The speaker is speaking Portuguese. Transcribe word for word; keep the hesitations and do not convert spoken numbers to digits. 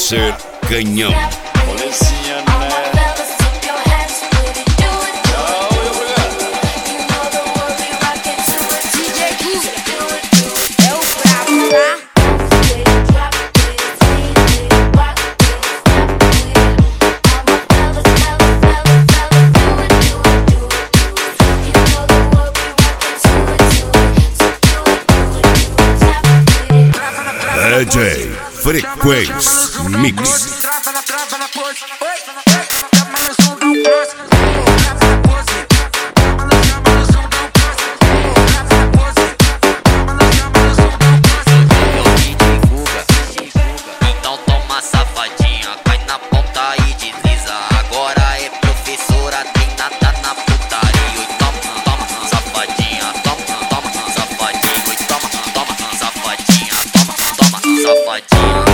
ser canhão. D J Frequência Mix. Então toma safadinha, cai na ponta e desliza. Agora é professora, tem nada na putaria. Toma, toma, safadinha, toma, toma, safadinha. Toma, toma, safadinha, toma, toma, safadinha.